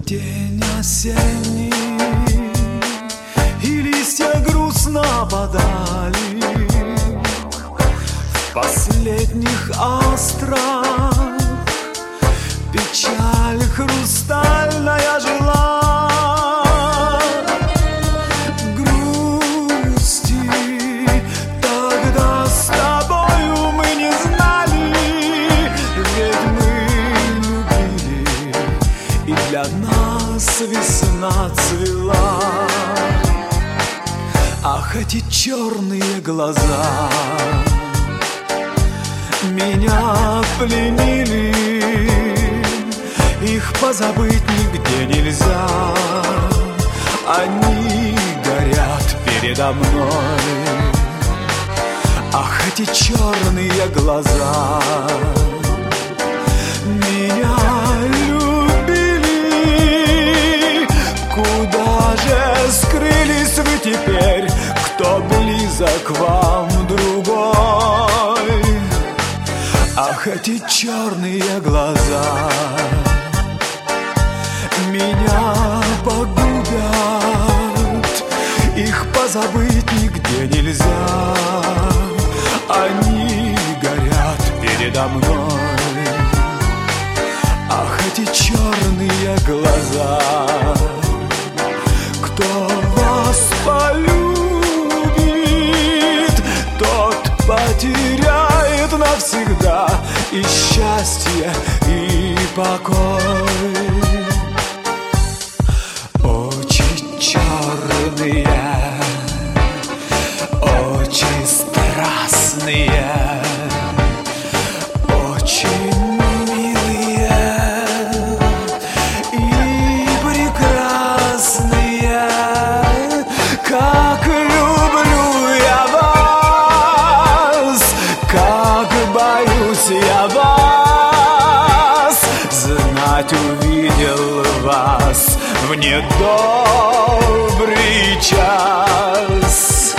День осенний, и листья грустно опадали. В последних астрах печаль хрустальная жила. Грусти тогда с тобою мы не знали, ведь мы любили, и для нас весна цвела. Ах, эти черные глаза меня пленили, их позабыть нигде нельзя. Они горят передо мной. Ах, эти черные глаза меня любили. Куда же скрылись вы теперь? Кто близок вам другой? Ах, эти черные глаза меня погубят. Их позабыть нигде нельзя. Они горят передо мной. Ах, эти черные глаза. Кто вас полюбит, тот потеряет навсегда и счастье, и покой. Очи черные, очень страстные, очень милые и прекрасные. Как люблю я вас, как боюсь я вас. Знать увидел вас в недобрый час.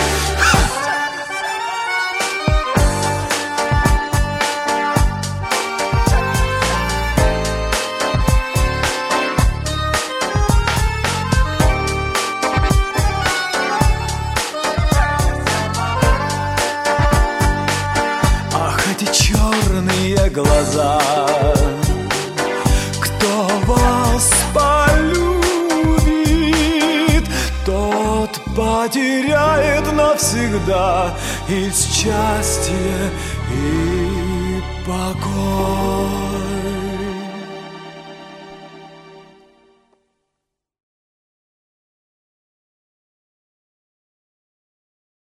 Ах, эти черные глаза. Кто вас полюбит, тот потеряет навсегда и счастье, и покой.